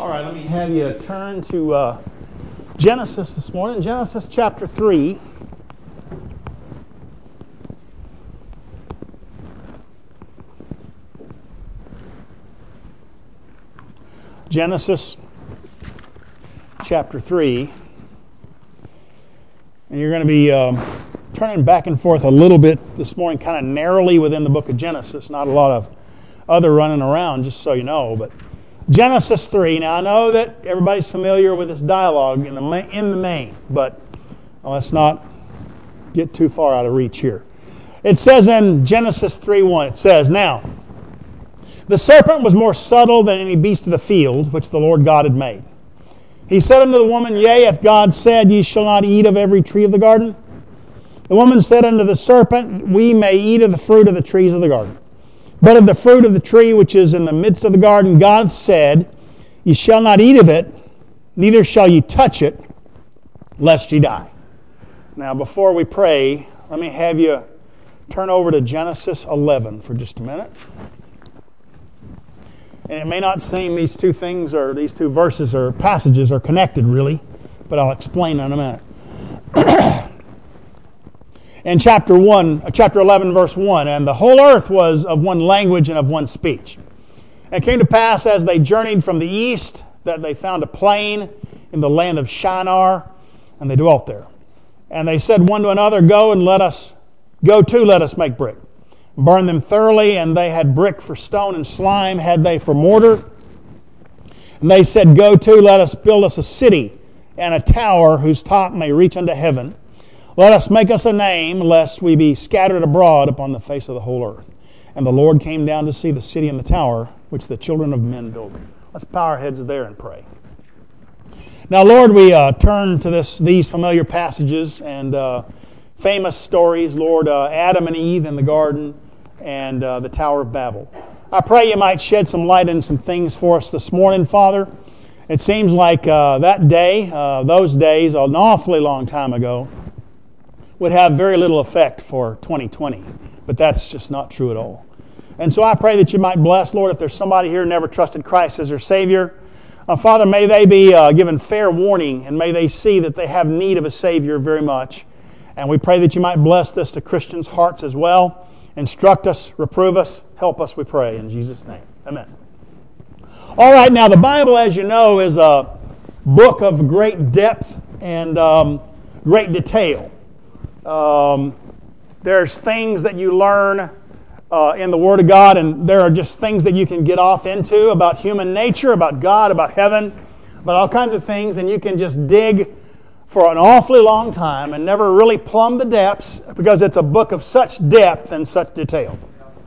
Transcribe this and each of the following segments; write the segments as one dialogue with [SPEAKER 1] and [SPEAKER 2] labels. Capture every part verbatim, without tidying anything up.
[SPEAKER 1] All right, let me have you turn to uh, Genesis this morning, Genesis chapter three. Genesis chapter three. And you're going to be um, turning back and forth a little bit this morning, kind of narrowly within the book of Genesis. Not a lot of other running around, just so you know. But Genesis three. Now, I know that everybody's familiar with this dialogue in the ma- in the main, but let's not get too far out of reach here. It says in Genesis three one, it says, Now, the serpent was more subtle than any beast of the field, which the Lord God had made. He said unto the woman, Yea, if God said, Ye shall not eat of every tree of the garden? The woman said unto the serpent, We may eat of the fruit of the trees of the garden. But of the fruit of the tree which is in the midst of the garden, God said, Ye shall not eat of it, neither shall ye touch it, lest ye die. Now, before we pray, let me have you turn over to Genesis eleven for just a minute. And it may not seem these two things or these two verses or passages are connected really, but I'll explain in a minute. In chapter one, chapter eleven, verse one, and the whole earth was of one language and of one speech. And it came to pass as they journeyed from the east that they found a plain in the land of Shinar, and they dwelt there. And they said one to another, Go and let us go to, let us make brick. Burn them thoroughly, and they had brick for stone, and slime had they for mortar. And they said, Go to, let us build us a city, and a tower whose top may reach unto heaven. Let us make us a name, lest we be scattered abroad upon the face of the whole earth. And the Lord came down to see the city and the tower, which the children of men built. Let's bow our heads there and pray. Now, Lord, we uh, turn to this these familiar passages and uh, famous stories, Lord, uh, Adam and Eve in the garden and uh, the Tower of Babel. I pray you might shed some light on some things for us this morning, Father. It seems like uh, that day, uh, those days, an awfully long time ago, would have very little effect for twenty twenty. But that's just not true at all. And so I pray that you might bless, Lord, if there's somebody here who never trusted Christ as their Savior. Uh, Father, may they be uh, given fair warning, and may they see that they have need of a Savior very much. And we pray that you might bless this to Christians' hearts as well. Instruct us, reprove us, help us, we pray. In Jesus' name, amen. All right, now the Bible, as you know, is a book of great depth and um, great detail. Um, there's things that you learn uh, in the Word of God, and there are just things that you can get off into about human nature, about God, about heaven, about all kinds of things, and you can just dig for an awfully long time and never really plumb the depths because it's a book of such depth and such detail.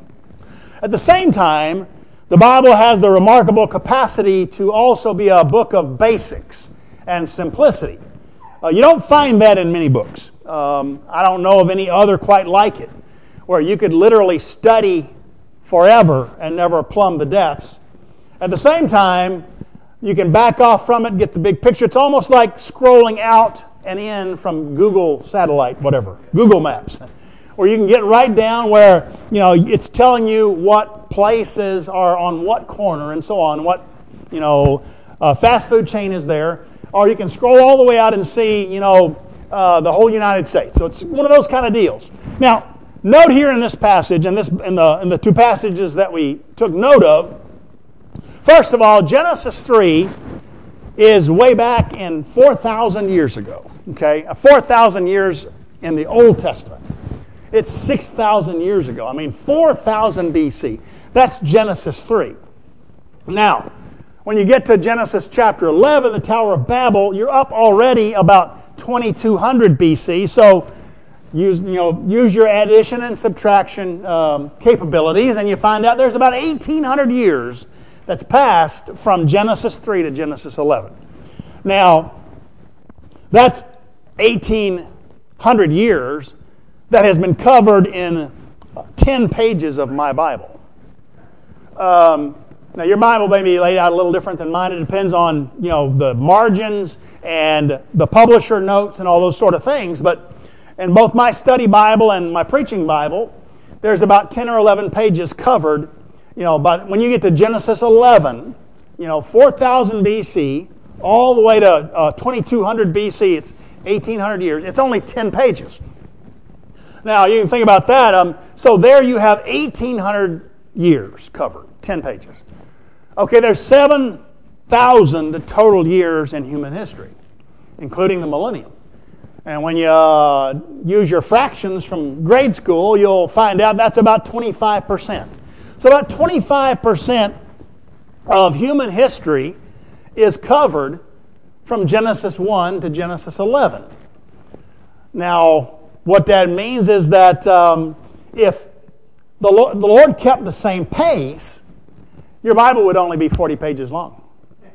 [SPEAKER 1] At the same time, the Bible has the remarkable capacity to also be a book of basics and simplicity. Uh, you don't find that in many books. Um, I don't know of any other quite like it, where you could literally study forever and never plumb the depths. At the same time, you can back off from it, get the big picture. It's almost like scrolling out and in from Google satellite, whatever, Google Maps, where you can get right down where, you know, it's telling you what places are on what corner and so on, what, you know, uh, fast food chain is there. Or you can scroll all the way out and see, you know, uh, the whole United States. So it's one of those kind of deals. Now, note here in this passage, and this in the in the two passages that we took note of. First of all, Genesis three is way back in four thousand years ago. Okay, four thousand years in the Old Testament. It's six thousand years ago. I mean, four thousand B C. That's Genesis three. Now, when you get to Genesis chapter eleven, the Tower of Babel, you're up already about twenty-two hundred B C. So use, you know, use your addition and subtraction um, capabilities, and you find out there's about eighteen hundred years that's passed from Genesis three to Genesis eleven. Now, that's eighteen hundred years that has been covered in ten pages of my Bible. Um, Now, your Bible may be laid out a little different than mine. It depends on, you know, the margins and the publisher notes and all those sort of things. But in both my study Bible and my preaching Bible, there's about ten or eleven pages covered. You know, but when you get to Genesis eleven, you know, four thousand B C all the way to uh, twenty-two hundred B C. It's eighteen hundred years. It's only ten pages. Now, you can think about that. Um, so there you have eighteen hundred years covered, ten pages. Okay, there's seven thousand total years in human history, including the millennium. And when you uh, use your fractions from grade school, you'll find out that's about twenty-five percent. So about twenty-five percent of human history is covered from Genesis one to Genesis eleven. Now, what that means is that um, if the Lord, the Lord kept the same pace, your Bible would only be forty pages long.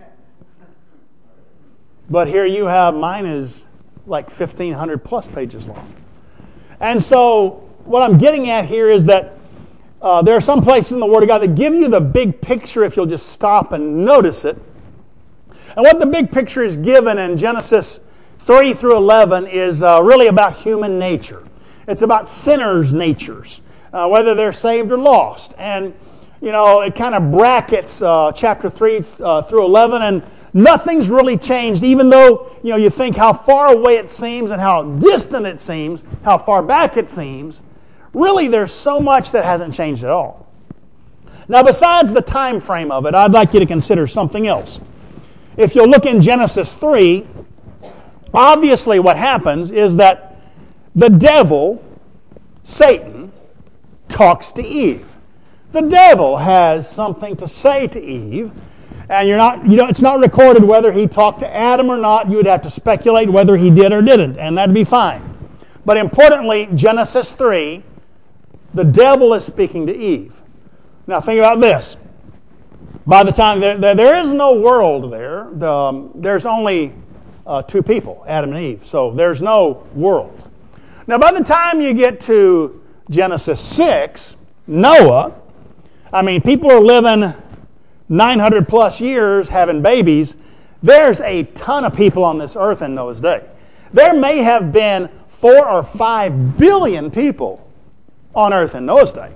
[SPEAKER 1] But here you have, mine is like fifteen hundred plus pages long. And so what I'm getting at here is that uh, there are some places in the Word of God that give you the big picture if you'll just stop and notice it. And what the big picture is given in Genesis three through eleven is uh, really about human nature. It's about sinners' natures, uh, whether they're saved or lost. And, you know, it kind of brackets uh, chapter three uh, through eleven, and nothing's really changed, even though, you know, you think how far away it seems and how distant it seems, how far back it seems. Really, there's so much that hasn't changed at all. Now, besides the time frame of it, I'd like you to consider something else. If you'll look in Genesis three, obviously what happens is that the devil, Satan, talks to Eve. The devil has something to say to Eve, and you're not, you know, it's not recorded whether he talked to Adam or not. You would have to speculate whether he did or didn't, and that'd be fine. But importantly, Genesis three, the devil is speaking to Eve. Now think about this. By the time there, there, there is no world there, the, um, there's only uh, two people, Adam and Eve. So there's no world. Now by the time you get to Genesis six, Noah, I mean, people are living nine hundred plus years having babies. There's a ton of people on this earth in Noah's day. There may have been four or five billion people on earth in Noah's day.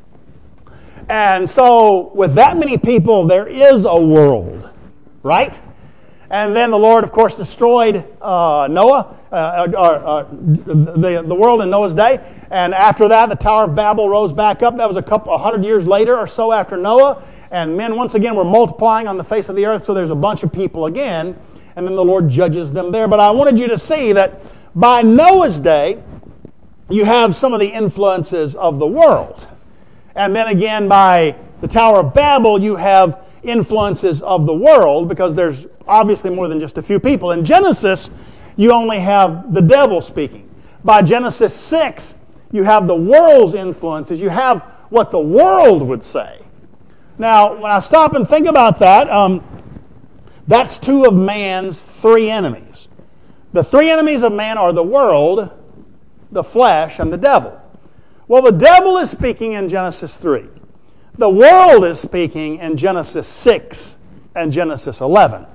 [SPEAKER 1] And so with that many people, there is a world, right? And then the Lord, of course, destroyed uh, Noah, uh, uh, uh, the, the world in Noah's day. And after that, the Tower of Babel rose back up. That was a couple, a hundred years later or so after Noah. And men, once again, were multiplying on the face of the earth. So there's a bunch of people again. And then the Lord judges them there. But I wanted you to see that by Noah's day, you have some of the influences of the world. And then again, by the Tower of Babel, you have influences of the world, because there's obviously more than just a few people. In Genesis, you only have the devil speaking. By Genesis six, you have the world's influences. You have what the world would say. Now, when I stop and think about that, um, that's two of man's three enemies. The three enemies of man are the world, the flesh, and the devil. Well, the devil is speaking in Genesis three. The world is speaking in Genesis six and Genesis eleven.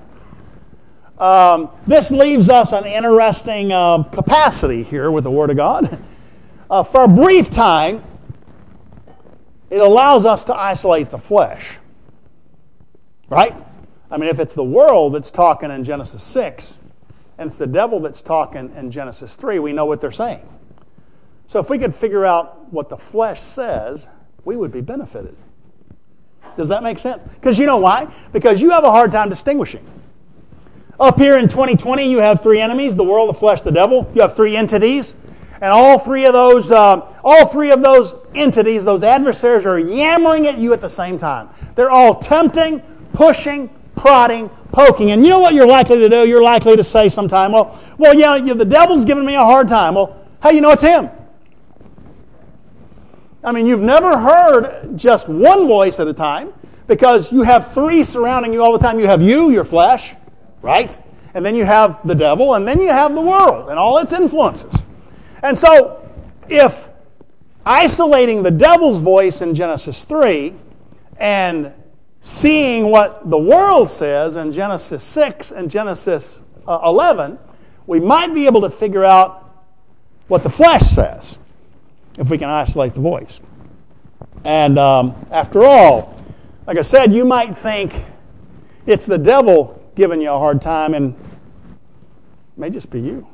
[SPEAKER 1] Um, this leaves us an interesting uh, capacity here with the Word of God. Uh, for a brief time, it allows us to isolate the flesh. Right? I mean, if it's the world that's talking in Genesis six, and it's the devil that's talking in Genesis three, we know what they're saying. So if we could figure out what the flesh says, we would be benefited. Does that make sense? Because you know why? Because you have a hard time distinguishing. Up here in twenty twenty, you have three enemies: the world, the flesh, the devil. You have three entities. And all three of those, uh, all three of those entities, those adversaries, are yammering at you at the same time. They're all tempting, pushing, prodding, poking. And you know what you're likely to do? You're likely to say sometime, well, well, yeah, you, the devil's giving me a hard time. Well, how do you know it's him? I mean, you've never heard just one voice at a time, because you have three surrounding you all the time. You have you, your flesh, right? And then you have the devil, and then you have the world and all its influences. And so, if isolating the devil's voice in Genesis three and seeing what the world says in Genesis six and Genesis eleven, we might be able to figure out what the flesh says, if we can isolate the voice. And um, after all, like I said, you might think, it's the devil giving you a hard time, and it may just be you.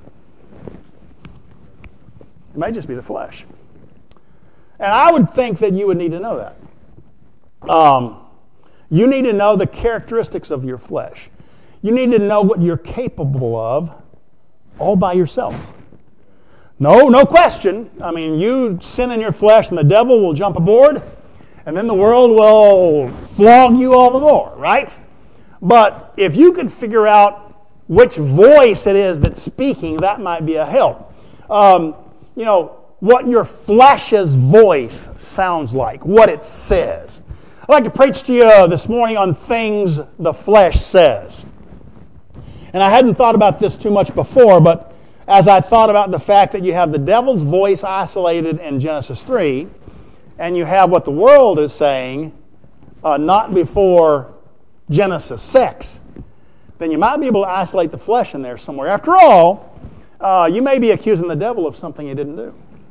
[SPEAKER 1] It may just be the flesh. And I would think that you would need to know that. Um, you need to know the characteristics of your flesh. You need to know what you're capable of all by yourself. No, no question. I mean, you sin in your flesh and the devil will jump aboard, and then the world will flog you all the more, right? But if you could figure out which voice it is that's speaking, that might be a help. Um, you know, what your flesh's voice sounds like, what it says. I'd like to preach to you this morning on things the flesh says. And I hadn't thought about this too much before, but as I thought about the fact that you have the devil's voice isolated in Genesis three, and you have what the world is saying uh, not before Genesis six, then you might be able to isolate the flesh in there somewhere. After all, uh, you may be accusing the devil of something he didn't do.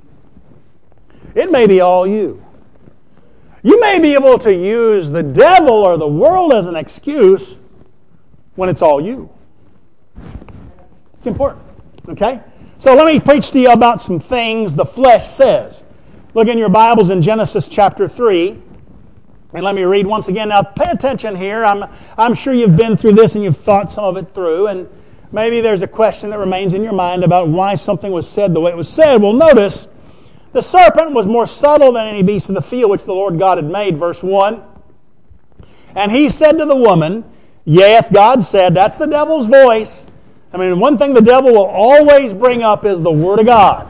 [SPEAKER 1] It may be all you. You may be able to use the devil or the world as an excuse when it's all you. It's important. Okay? So let me preach to you about some things the flesh says. Look in your Bibles in Genesis chapter three. And let me read once again. Now pay attention here. I'm, I'm sure you've been through this and you've thought some of it through. And maybe there's a question that remains in your mind about why something was said the way it was said. Well, notice, the serpent was more subtle than any beast of the field which the Lord God had made. Verse one. And he said to the woman, yea, hath God said, that's the devil's voice. I mean, one thing the devil will always bring up is the Word of God.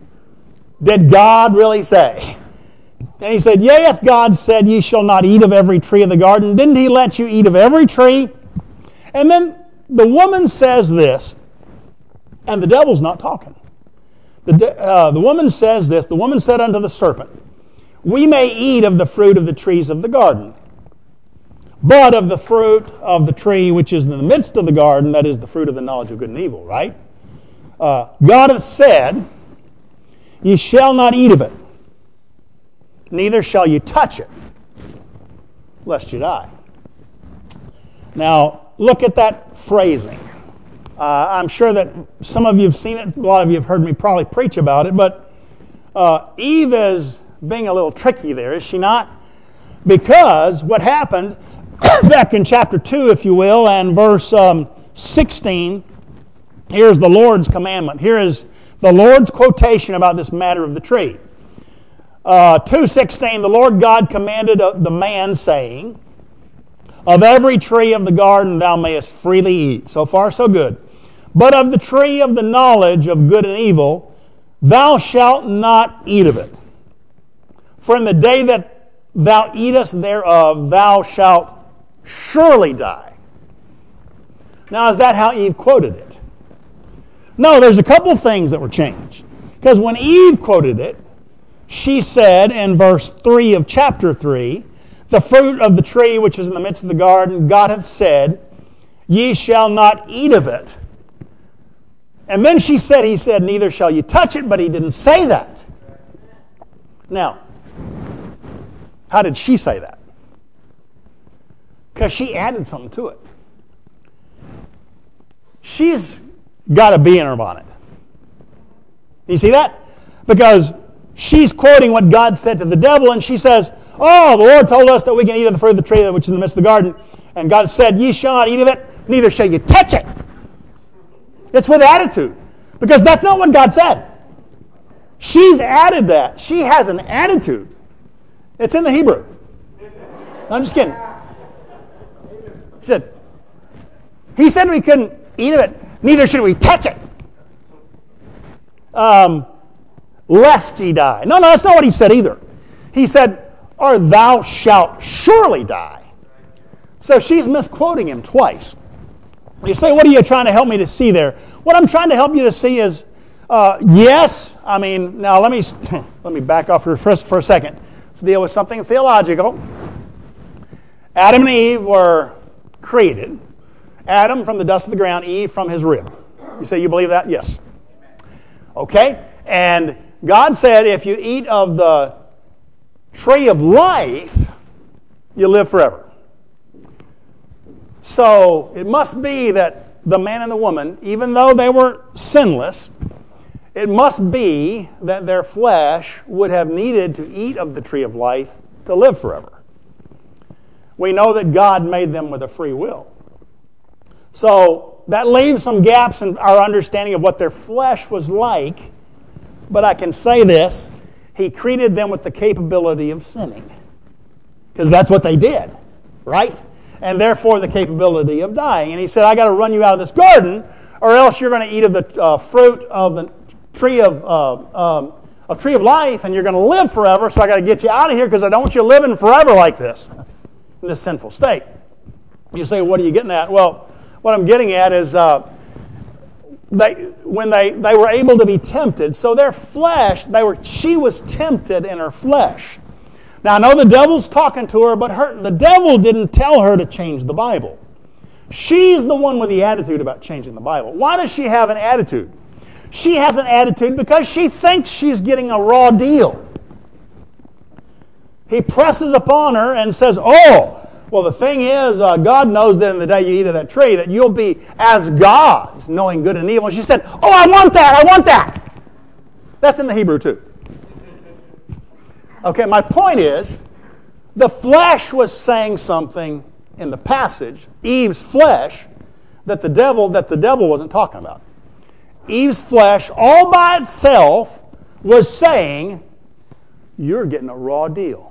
[SPEAKER 1] Did God really say? And he said, yea, hath God said, ye shall not eat of every tree of the garden. Didn't he let you eat of every tree? And then the woman says this, and the devil's not talking. The, de- uh, the woman says this, the woman said unto the serpent, we may eat of the fruit of the trees of the garden. But of the fruit of the tree which is in the midst of the garden, that is the fruit of the knowledge of good and evil, right? Uh, God hath said, ye shall not eat of it, neither shall you touch it, lest you die. Now, look at that phrasing. Uh, I'm sure that some of you have seen it, a lot of you have heard me probably preach about it, but uh, Eve is being a little tricky there, is she not? Because what happened back in chapter two, if you will, and verse um, sixteen, here's the Lord's commandment. Here is the Lord's quotation about this matter of the tree. Uh, two sixteen, the Lord God commanded the man, saying, of every tree of the garden thou mayest freely eat. So far, so good. But of the tree of the knowledge of good and evil, thou shalt not eat of it. For in the day that thou eatest thereof, thou shalt surely die. Now, is that how Eve quoted it? No, there's a couple of things that were changed. Because when Eve quoted it, she said in verse three of chapter three, the fruit of the tree which is in the midst of the garden, God hath said, ye shall not eat of it. And then she said, he said, neither shall you touch it, but he didn't say that. Now, how did she say that? Because she added something to it. She's got a bee in her bonnet. You see that? Because she's quoting what God said to the devil, and she says, oh, the Lord told us that we can eat of the fruit of the tree which is in the midst of the garden. And God said, ye shall not eat of it, neither shall you touch it. It's with attitude. Because that's not what God said. She's added that. She has an attitude. It's in the Hebrew. No, I'm just kidding. He said, he said we couldn't eat of it, neither should we touch it. Um, lest ye die. No, no, that's not what he said either. He said, or thou shalt surely die. So she's misquoting him twice. You say, what are you trying to help me to see there? What I'm trying to help you to see is, uh, yes, I mean, now let me let me back off here for, for a second. Let's deal with something theological. Adam and Eve were created. Adam from the dust of the ground, Eve from his rib. You say you believe that? Yes. Okay. And God said if you eat of the tree of life, you live forever. So it must be that the man and the woman, even though they were sinless, it must be that their flesh would have needed to eat of the tree of life to live forever. We know that God made them with a free will. So that leaves some gaps in our understanding of what their flesh was like. But I can say this, He created them with the capability of sinning. Because that's what they did, right? And therefore the capability of dying. And He said, I got to run you out of this garden, or else you're going to eat of the uh, fruit of the tree of uh, um, a tree of life, and you're going to live forever. So I got to get you out of here because I don't want you living forever like this, in this sinful state. You say, what are you getting at? Well, what I'm getting at is uh, they when they, they were able to be tempted, so their flesh, they were she was tempted in her flesh. Now, I know the devil's talking to her, but her, the devil didn't tell her to change the Bible. She's the one with the attitude about changing the Bible. Why does she have an attitude? She has an attitude because she thinks she's getting a raw deal. He presses upon her and says, oh, well, the thing is, uh, God knows that in the day you eat of that tree that you'll be as gods, knowing good and evil. And she said, oh, I want that, I want that. That's in the Hebrew too. Okay, my point is, the flesh was saying something in the passage, Eve's flesh, that the devil that the devil wasn't talking about. Eve's flesh, all by itself, was saying, you're getting a raw deal.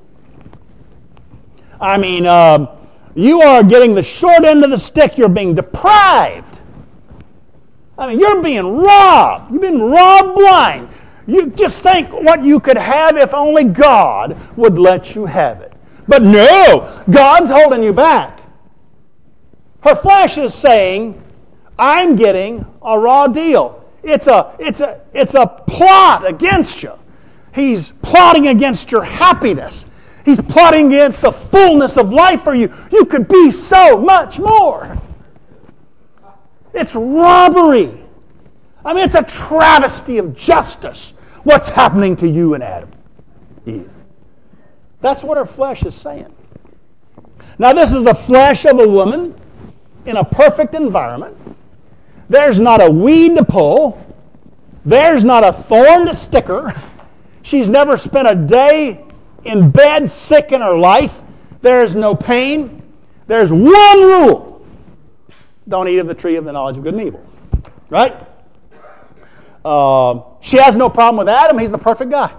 [SPEAKER 1] I mean, uh, you are getting the short end of the stick. You're being deprived. I mean, you're being robbed. You've been robbed blind. You just think what you could have if only God would let you have it. But no, God's holding you back. Her flesh is saying, I'm getting a raw deal. It's a, it's a, it's a plot against you. He's plotting against your happiness. He's plotting against the fullness of life for you. You could be so much more. It's robbery. I mean, it's a travesty of justice. What's happening to you and Adam, Eve? That's what her flesh is saying. Now, this is the flesh of a woman in a perfect environment. There's not a weed to pull. There's not a thorn to stick her. She's never spent a day in bed sick in her life. There's no pain. There's one rule. Don't eat of the tree of the knowledge of good and evil. Right? Uh, she has no problem with Adam. He's the perfect guy.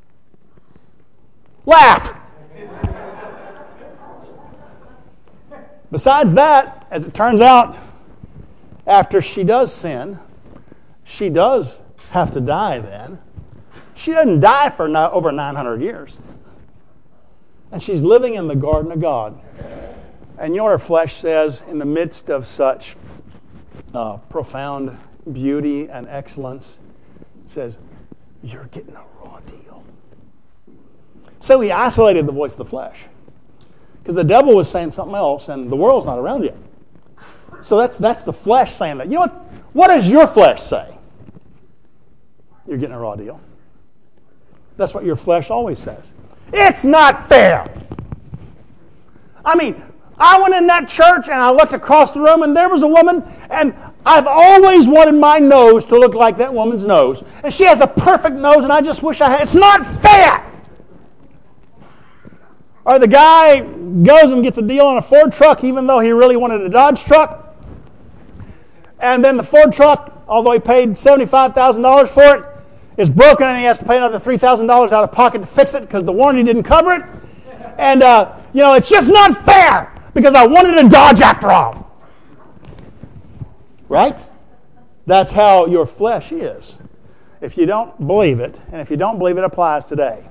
[SPEAKER 1] Laugh. Besides that, as it turns out, after she does sin, she does have to die then. She doesn't die for no, over nine hundred years. And she's living in the garden of God. And you know what her flesh says in the midst of such uh, profound beauty and excellence? It says, you're getting a raw deal. So he isolated the voice of the flesh. Because the devil was saying something else, and the world's not around yet. So that's that's the flesh saying that. You know what? What does your flesh say? You're getting a raw deal. That's what your flesh always says. It's not fair. I mean, I went in that church and I looked across the room and there was a woman, and I've always wanted my nose to look like that woman's nose. And she has a perfect nose and I just wish I had. It's not fair. Or the guy goes and gets a deal on a Ford truck even though he really wanted a Dodge truck. And then the Ford truck, although he paid seventy-five thousand dollars for it, is broken and he has to pay another three thousand dollars out of pocket to fix it because the warranty didn't cover it. And, uh, you know, it's just not fair because I wanted a Dodge after all. Right? That's how your flesh is. If you don't believe it, and if you don't believe it applies today,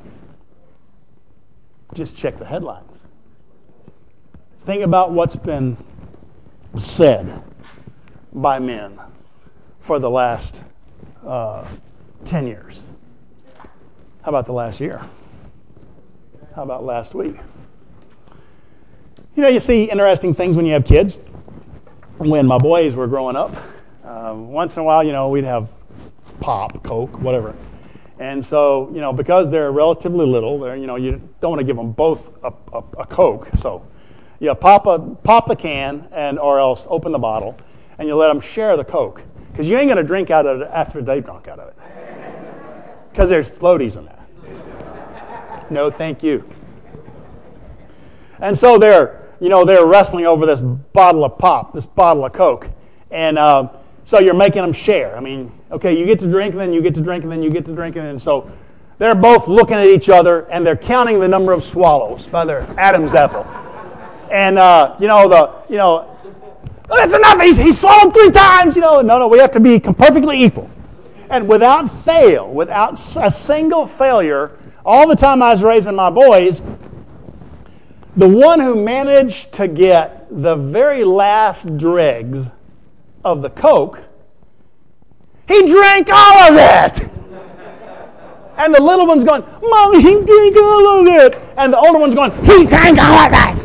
[SPEAKER 1] just check the headlines. Think about what's been said by men for the last uh, ten years. How about the last year? How about last week? You know, you see interesting things when you have kids. When my boys were growing up, uh, once in a while, you know, we'd have pop, Coke, whatever. And so, you know, because they're relatively little, they're, you know, you don't want to give them both a, a, a Coke. So, You pop a, pop the can and or else open the bottle, and you let them share the Coke. Because you ain't going to drink out of it after they drunk out of it. Because there's floaties in there. No, thank you. And so they're, you know, they're wrestling over this bottle of pop, this bottle of Coke. And uh, so you're making them share. I mean, okay, you get to drink, and then you get to drink, and then you get to drink, and then so they're both looking at each other, and they're counting the number of swallows by their Adam's apple. And, uh, you know, the, you know, oh, that's enough. He's, he's swallowed three times. You know, no, no, we have to be perfectly equal. And without fail, without a single failure, all the time I was raising my boys, the one who managed to get the very last dregs of the Coke, he drank all of it. And the little one's going, Mommy, he drank all of it. And the older one's going, he drank all of it.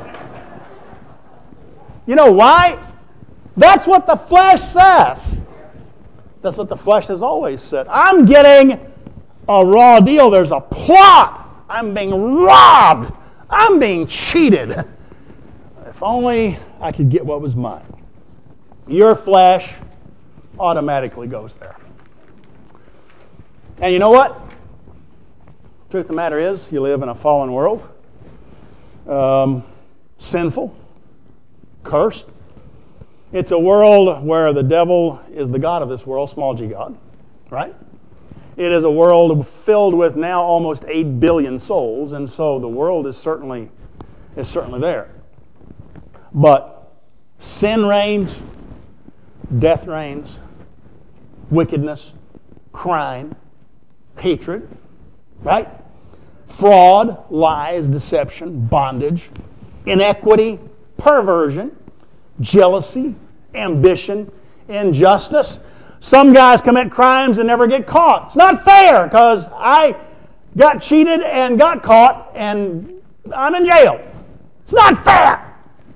[SPEAKER 1] You know why? That's what the flesh says. That's what the flesh has always said. I'm getting a raw deal. There's a plot. I'm being robbed. I'm being cheated. If only I could get what was mine. Your flesh automatically goes there. And you know what? The truth of the matter is, you live in a fallen world. Um, sinful. Cursed. It's a world where the devil is the god of this world, small g God, right? It is a world filled with now almost eight billion souls, and so the world is certainly is certainly there. But sin reigns, death reigns, wickedness, crime, hatred, right? Fraud, lies, deception, bondage, inequity, perversion, jealousy, ambition, injustice. Some guys commit crimes and never get caught. It's not fair because I got cheated and got caught and I'm in jail. It's not fair.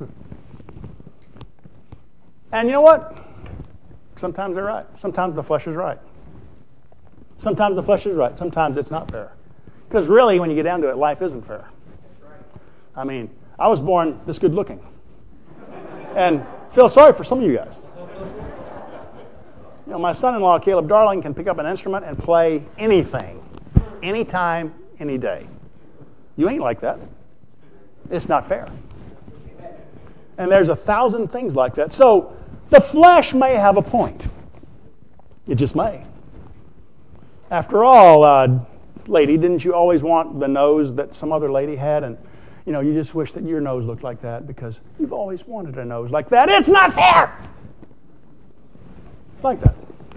[SPEAKER 1] And you know what? Sometimes they're right. Sometimes the flesh is right. Sometimes the flesh is right. Sometimes it's not fair. Because really, when you get down to it, life isn't fair. I mean, I was born this good looking. And feel sorry for some of you guys. You know, my son-in-law, Caleb Darling, can pick up an instrument and play anything, anytime, any day. You ain't like that. It's not fair. And there's a thousand things like that. So the flesh may have a point. It just may. After all, uh, lady, didn't you always want the nose that some other lady had? And you know, you just wish that your nose looked like that because you've always wanted a nose like that. It's not fair. It's like that.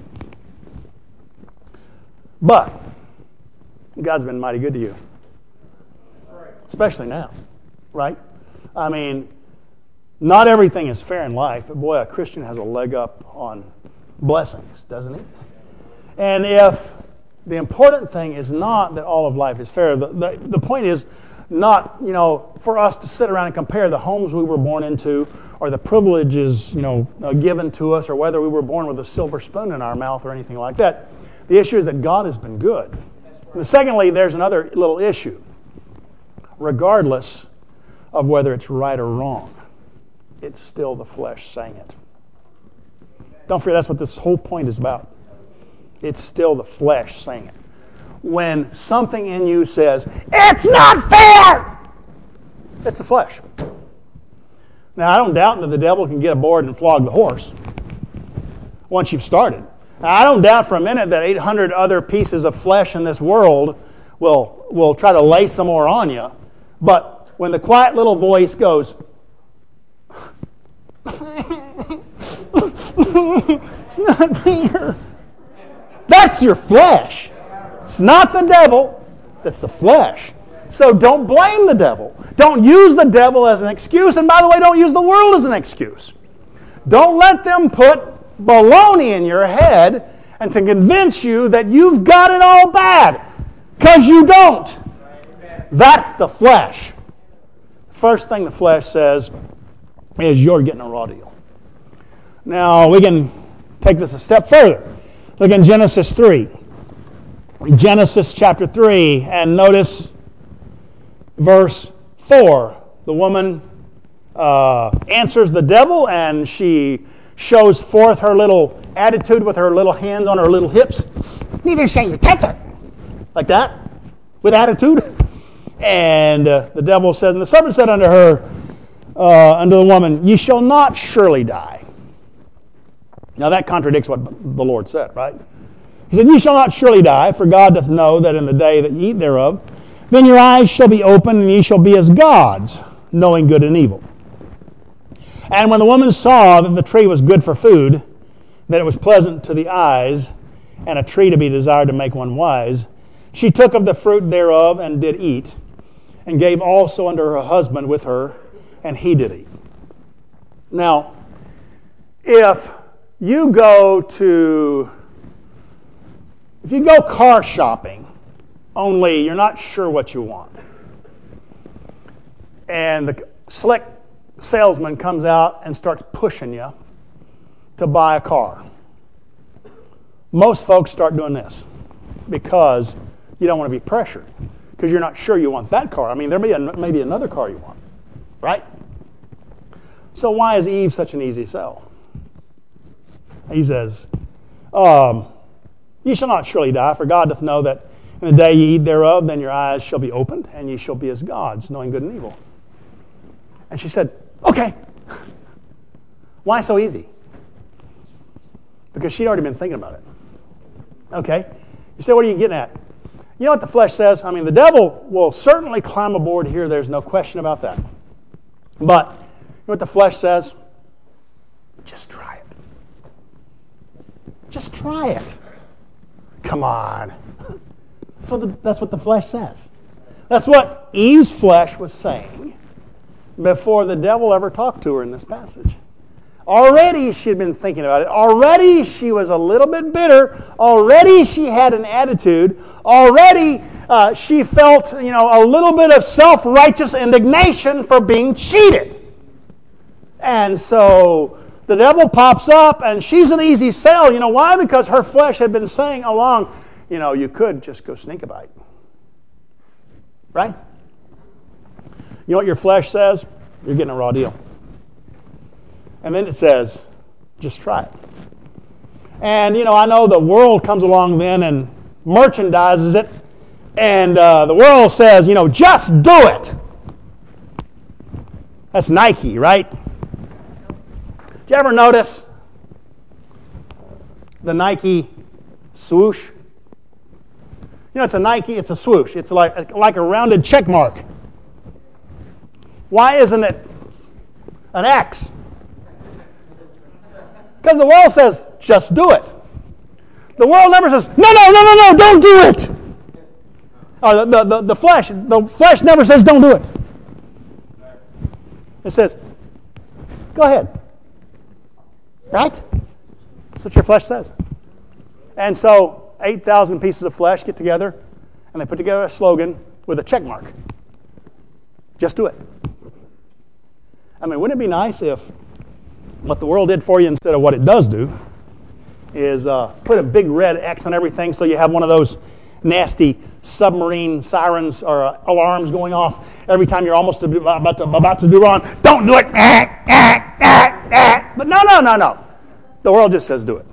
[SPEAKER 1] But God's been mighty good to you. Especially now, right? I mean, not everything is fair in life, but boy, a Christian has a leg up on blessings, doesn't he? And if the important thing is not that all of life is fair, the, the, the point is not, you know, for us to sit around and compare the homes we were born into or the privileges, you know, uh, given to us or whether we were born with a silver spoon in our mouth or anything like that. The issue is that God has been good. And secondly, there's another little issue. Regardless of whether it's right or wrong, it's still the flesh saying it. Don't forget, that's what this whole point is about. It's still the flesh saying it. When something in you says, it's not fair, it's the flesh. Now, I don't doubt that the devil can get aboard and flog the horse once you've started. Now, I don't doubt for a minute that eight hundred other pieces of flesh in this world will, will try to lay some more on you. But when the quiet little voice goes, it's not fair, that's your flesh. It's not the devil, it's the flesh. So don't blame the devil. Don't use the devil as an excuse. And by the way, don't use the world as an excuse. Don't let them put baloney in your head and to convince you that you've got it all bad. Because you don't. That's the flesh. First thing the flesh says is you're getting a raw deal. Now, we can take this a step further. Look in Genesis three. Genesis chapter three, and notice verse four. The woman uh, answers the devil, and she shows forth her little attitude with her little hands on her little hips. Neither shall you touch her. Like that, with attitude. And uh, the devil says, and the serpent said unto her, uh, unto the woman, ye shall not surely die. Now that contradicts what the Lord said, right? He said, ye shall not surely die, for God doth know that in the day that ye eat thereof, then your eyes shall be opened, and ye shall be as gods, knowing good and evil. And when the woman saw that the tree was good for food, that it was pleasant to the eyes, and a tree to be desired to make one wise, she took of the fruit thereof and did eat, and gave also unto her husband with her, and he did eat. Now, if you go to, if you go car shopping, only you're not sure what you want, and the slick salesman comes out and starts pushing you to buy a car, most folks start doing this because you don't want to be pressured, because you're not sure you want that car. I mean, there may be maybe another car you want, right? So why is Eve such an easy sell? He says, um, ye shall not surely die, for God doth know that in the day ye eat thereof, then your eyes shall be opened, and ye shall be as gods, knowing good and evil. And she said, okay. Why so easy? Because she'd already been thinking about it. Okay. You say, what are you getting at? You know what the flesh says? I mean, the devil will certainly climb aboard here. There's no question about that. But you know what the flesh says? Just try it. Just try it. Come on. That's what the, that's what the flesh says. That's what Eve's flesh was saying before the devil ever talked to her in this passage. Already she had been thinking about it. Already she was a little bit bitter. Already she had an attitude. Already uh, she felt, you know, a little bit of self-righteous indignation for being cheated. And so the devil pops up, and she's an easy sell. You know why? Because her flesh had been saying along, you know, you could just go sneak a bite. Right? You know what your flesh says? You're getting a raw deal. And then it says, just try it. And, you know, I know the world comes along then and merchandises it. And uh, the world says, you know, just do it. That's Nike, right? Did you ever notice the Nike swoosh? You know, it's a Nike, it's a swoosh. It's like, like a rounded check mark. Why isn't it an X? Because the world says, just do it. The world never says, no, no, no, no, no, don't do it. Or the, the, the, the flesh, the flesh never says, don't do it. It says, go ahead. Right? That's what your flesh says. And so eight thousand pieces of flesh get together, and they put together a slogan with a check mark. Just do it. I mean, wouldn't it be nice if what the world did for you instead of what it does do is uh, put a big red X on everything so you have one of those nasty submarine sirens or uh, alarms going off every time you're almost about to, about to do wrong. Don't do it. But no, no, no, no. The world just says do it.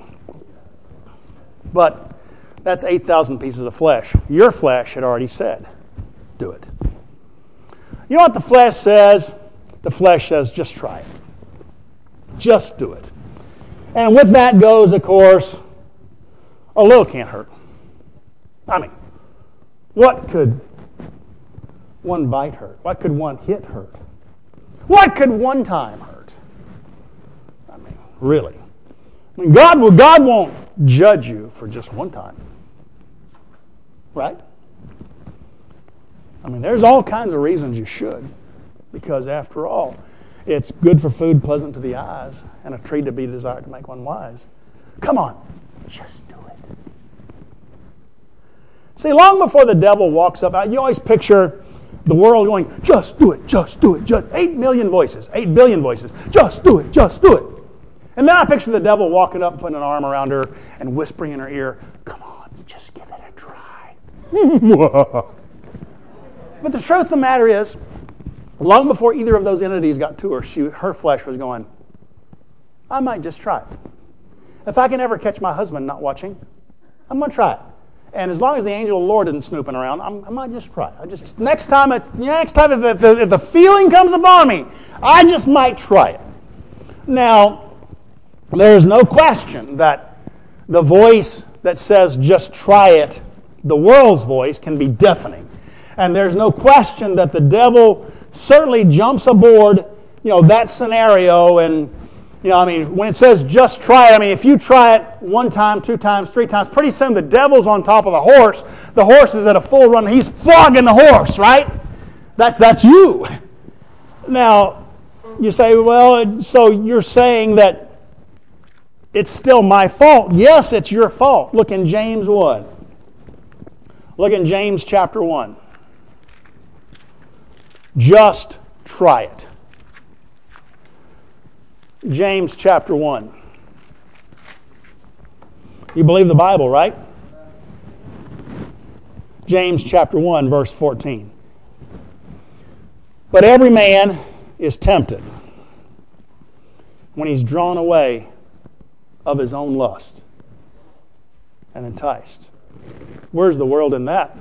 [SPEAKER 1] But that's eight thousand pieces of flesh. Your flesh had already said, do it. You know what the flesh says? The flesh says, just try it. Just do it. And with that goes, of course, a little can't hurt. I mean, what could one bite hurt? What could one hit hurt? What could one time hurt? I mean, really. I mean, God will, God won't judge you for just one time. Right? I mean, there's all kinds of reasons you should. Because after all, it's good for food, pleasant to the eyes, and a tree to be desired to make one wise. Come on, just do it. See, long before the devil walks up, you always picture the world going, just do it, just do it, just eight million voices, eight billion voices, just do it, just do it. And then I picture the devil walking up and putting an arm around her and whispering in her ear, come on, just give it a try. But the truth of the matter is, long before either of those entities got to her, she, her flesh was going, I might just try it. If I can ever catch my husband not watching, I'm going to try it. And as long as the angel of the Lord isn't snooping around, I'm, I might just try it. I just next time, it, next time if the, if the feeling comes upon me, I just might try it. Now, there's no question that the voice that says just try it, the world's voice, can be deafening. And there's no question that the devil certainly jumps aboard, you know, that scenario. And, you know, I mean, when it says just try it, I mean, if you try it one time, two times, three times, pretty soon the devil's on top of the horse. The horse is at a full run. He's flogging the horse, right? That's, that's you. Now, you say, well, so you're saying that it's still my fault. Yes, it's your fault. Look in James one. Look in James chapter one. Just try it. James chapter one. You believe the Bible, right? James chapter one, verse fourteen. But every man is tempted when he's drawn away of his own lust and enticed. Where's the world in that?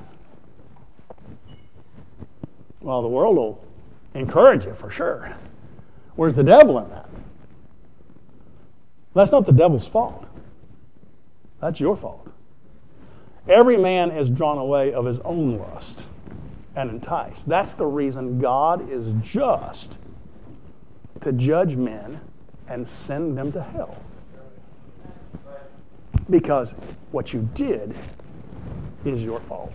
[SPEAKER 1] Well, the world will encourage you for sure. Where's the devil in that? That's not the devil's fault. That's your fault. Every man is drawn away of his own lust and enticed. That's the reason God is just to judge men and send them to hell. Because what you did is your fault.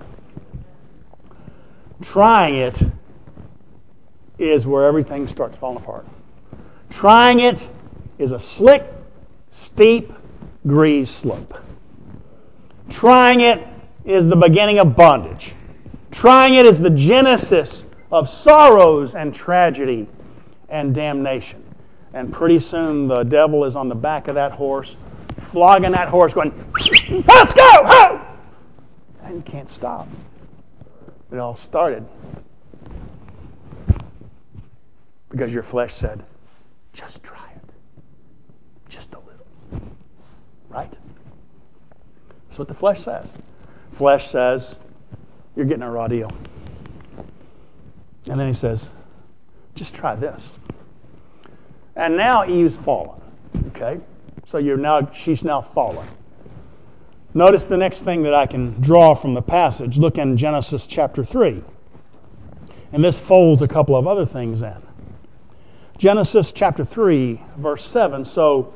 [SPEAKER 1] Trying it is where everything starts falling apart. Trying it is a slick, steep, greased slope. Trying it is the beginning of bondage. Trying it is the genesis of sorrows and tragedy and damnation. And pretty soon the devil is on the back of that horse, flogging that horse, going, let's go! Ho! And you can't stop. It all started because your flesh said, just try it. Just a little. Right? That's what the flesh says. Flesh says, you're getting a raw deal. And then he says, just try this. And now Eve's fallen. Okay? So you're now she's now fallen. Notice the next thing that I can draw from the passage. Look in Genesis chapter three. And this folds a couple of other things in. Genesis chapter three, verse seven. So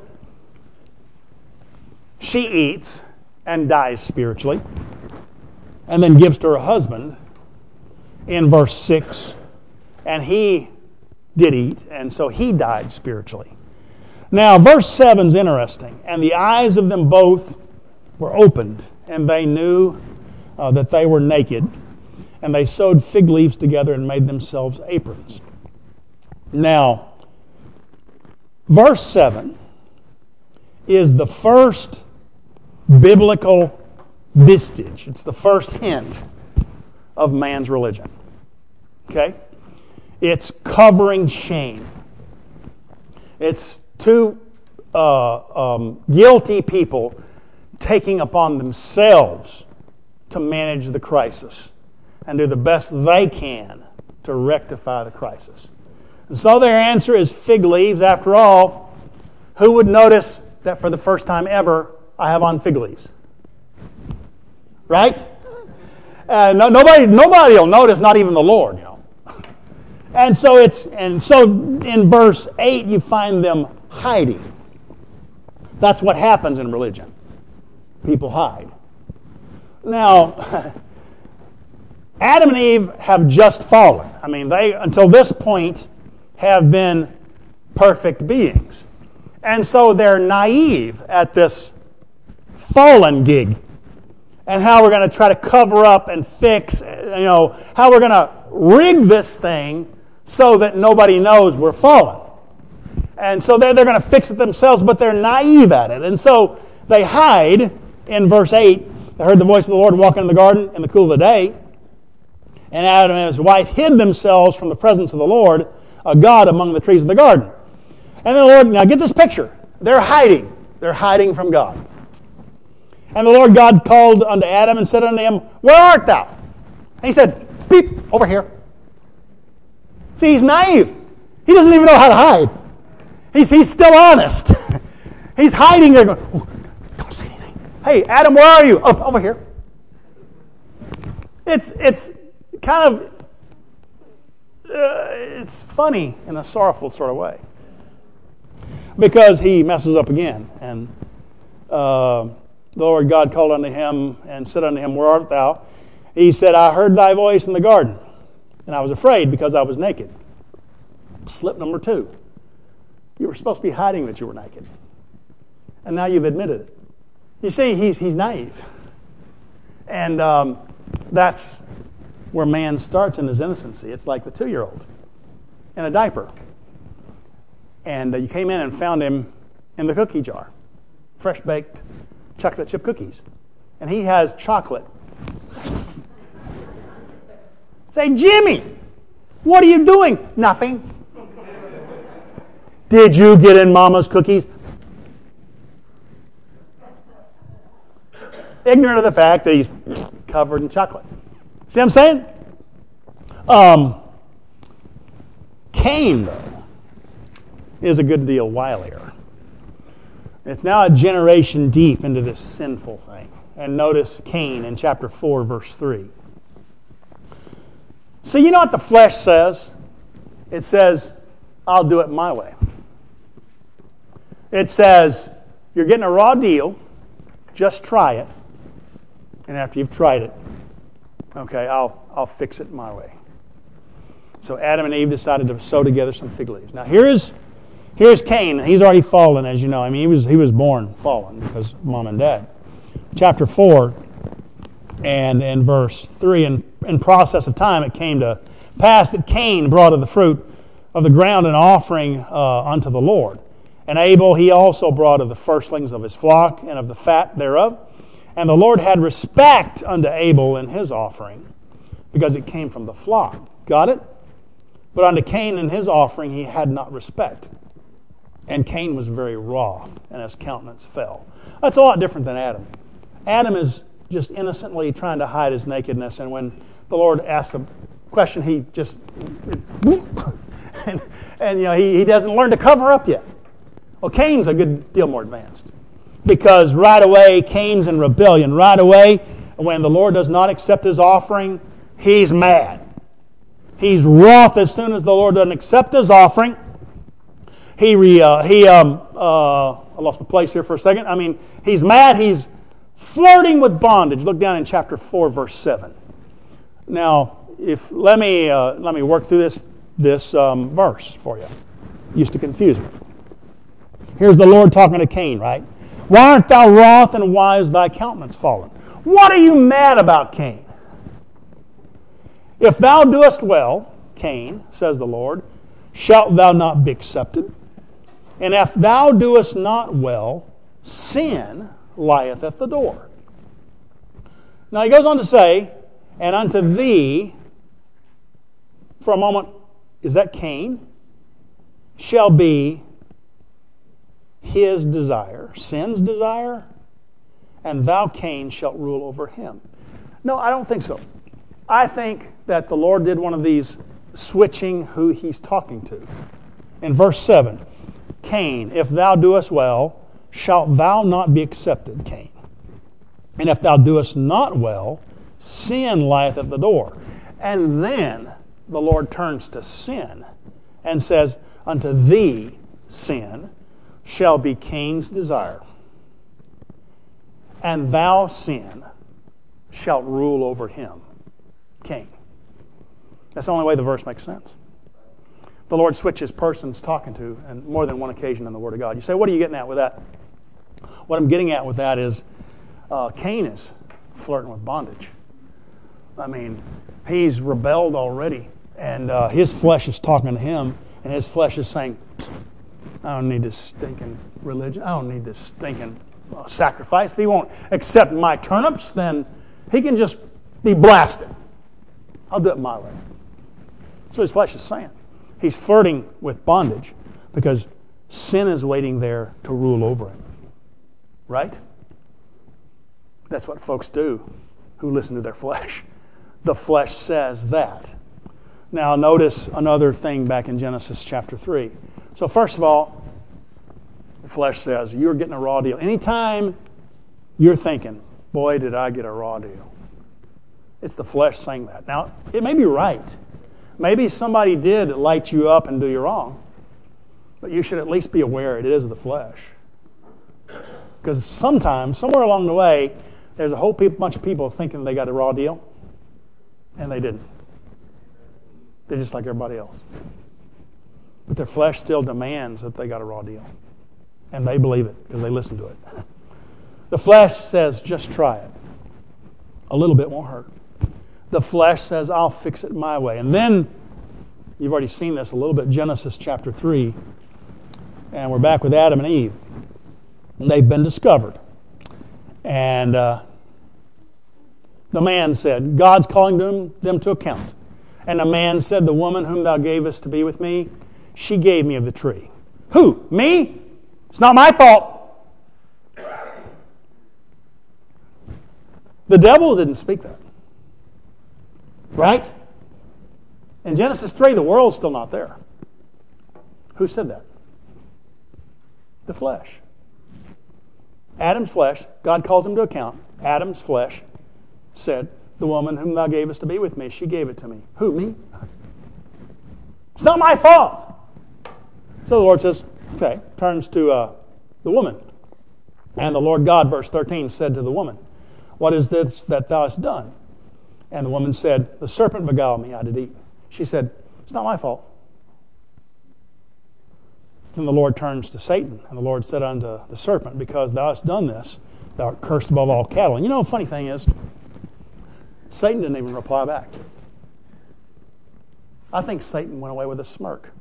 [SPEAKER 1] she eats and dies spiritually, and then gives to her husband in verse six. And he did eat, and so he died spiritually. Now, verse seven is interesting. And the eyes of them both were opened, and they knew uh, that they were naked, and they sewed fig leaves together and made themselves aprons. Now, verse seven is the first biblical vestige. It's the first hint of man's religion. Okay? It's covering shame. It's two uh, um, guilty people taking upon themselves to manage the crisis and do the best they can to rectify the crisis. And so their answer is fig leaves. After all, who would notice that for the first time ever, I have on fig leaves? Right? Uh, no, nobody, nobody will notice, not even the Lord, you know. And so it's, and so in verse eight, you find them hiding. That's what happens in religion. People hide. Now, Adam and Eve have just fallen. I mean, they, until this point, have been perfect beings. And so they're naive at this fallen gig and how we're going to try to cover up and fix, you know, how we're going to rig this thing so that nobody knows we're fallen. And so they're, they're going to fix it themselves, but they're naive at it. And so they hide in verse eight. They heard the voice of the Lord walking in the garden in the cool of the day. And Adam and his wife hid themselves from the presence of the Lord, uh, God, among the trees of the garden. And the Lord, now get this picture. They're hiding. They're hiding from God. And the Lord God called unto Adam and said unto him, Where art thou? And he said, Beep, over here. See, he's naive. He doesn't even know how to hide. He's, he's still honest. He's hiding there going, oh, don't say anything. Hey, Adam, where are you? Oh, over here. It's, it's kind of, uh, it's funny in a sorrowful sort of way. Because he messes up again. And uh, the Lord God called unto him and said unto him, Where art thou? He said, I heard thy voice in the garden, and I was afraid because I was naked. Slip number two. You were supposed to be hiding that you were naked. And now you've admitted it. You see, he's, he's naive. And um, that's where man starts in his innocency. It's like the two-year-old in a diaper. And uh, you came in and found him in the cookie jar. Fresh-baked chocolate chip cookies. And he has chocolate. Say, Jimmy, what are you doing? Nothing. Did you get in Mama's cookies? Ignorant of the fact that he's covered in chocolate. See what I'm saying? Um, Cain, though, is a good deal wilier. It's now a generation deep into this sinful thing. And notice Cain in chapter four, verse three. See, you know what the flesh says? It says, I'll do it my way. It says, you're getting a raw deal, just try it. And after you've tried it, okay, I'll, I'll fix it my way. So Adam and Eve decided to sew together some fig leaves. Now here's, here's Cain. He's already fallen, as you know. I mean, he was, he was born fallen because of mom and dad. Chapter four and in verse three, in, in process of time it came to pass that Cain brought of the fruit of the ground an offering uh, unto the Lord. And Abel he also brought of the firstlings of his flock and of the fat thereof. And the Lord had respect unto Abel in his offering, because it came from the flock. Got it? But unto Cain in his offering he had not respect. And Cain was very wroth, and his countenance fell. That's a lot different than Adam. Adam is just innocently trying to hide his nakedness, and when the Lord asks a question, he just, and, and you know, he, he doesn't learn to cover up yet. Well, Cain's a good deal more advanced. Because right away, Cain's in rebellion. Right away, when the Lord does not accept his offering, he's mad. He's wroth as soon as the Lord doesn't accept his offering. He, re, uh, he um, uh, I lost my place here for a second. I mean, he's mad. He's flirting with bondage. Look down in chapter four, verse seven. Now, if let me uh, let me work through this this um, verse for you. It used to confuse me. Here's the Lord talking to Cain, right? Why art thou wroth, and why is thy countenance fallen? What are you mad about, Cain? If thou doest well, Cain, says the Lord, shalt thou not be accepted? And if thou doest not well, sin lieth at the door. Now he goes on to say, and unto thee, for a moment, is that Cain? Shall be his desire, sin's desire, and thou, Cain, shalt rule over him. No, I don't think so. I think that the Lord did one of these switching who he's talking to. In verse seven, Cain, if thou doest well, shalt thou not be accepted, Cain. And if thou doest not well, sin lieth at the door. And then the Lord turns to sin and says, unto thee, sin, shall be Cain's desire, and thou, sin, shalt rule over him, Cain. That's the only way the verse makes sense. The Lord switches persons talking to, and more than one occasion in the Word of God. You say, what are you getting at with that? What I'm getting at with that is uh, Cain is flirting with bondage. I mean, he's rebelled already, and uh, his flesh is talking to him, and his flesh is saying, I don't need this stinking religion. I don't need this stinking uh, sacrifice. If he won't accept my turnips, then he can just be blasted. I'll do it my way. That's what his flesh is saying. He's flirting with bondage because sin is waiting there to rule over him. Right? That's what folks do who listen to their flesh. The flesh says that. Now notice another thing back in Genesis chapter three. So first of all, the flesh says, you're getting a raw deal. Anytime you're thinking, boy, did I get a raw deal. It's the flesh saying that. Now, it may be right. Maybe somebody did light you up and do you wrong. But you should at least be aware it is the flesh. Because sometimes, somewhere along the way, there's a whole pe- bunch of people thinking they got a raw deal. And they didn't. They're just like everybody else. But their flesh still demands that they got a raw deal. And they believe it because they listen to it. The flesh says, just try it. A little bit won't hurt. The flesh says, I'll fix it my way. And then, you've already seen this a little bit, Genesis chapter three. And we're back with Adam and Eve. And they've been discovered. And uh, the man said, God's calling them, them to account. And the man said, the woman whom thou gavest to be with me, she gave me of the tree. Who? Me? It's not my fault. The devil didn't speak that. Right? In Genesis three, the world's still not there. Who said that? The flesh. Adam's flesh, God calls him to account. Adam's flesh said, the woman whom thou gavest to be with me, she gave it to me. Who, me? It's not my fault. So the Lord says, okay, turns to uh, the woman. And the Lord God, verse thirteen, said to the woman, what is this that thou hast done? And the woman said, the serpent beguiled me, I did eat. She said, it's not my fault. Then the Lord turns to Satan, and the Lord said unto the serpent, because thou hast done this, thou art cursed above all cattle. And you know the funny thing is, Satan didn't even reply back. I think Satan went away with a smirk.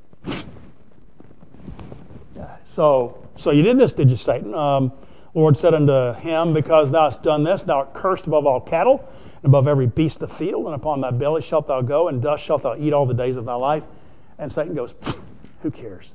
[SPEAKER 1] yeah, so, so you did this, did you, Satan? Um, the Lord said unto him, because thou hast done this, thou art cursed above all cattle, and above every beast of the field, and upon thy belly shalt thou go, and dust shalt thou eat all the days of thy life. And Satan goes, who cares?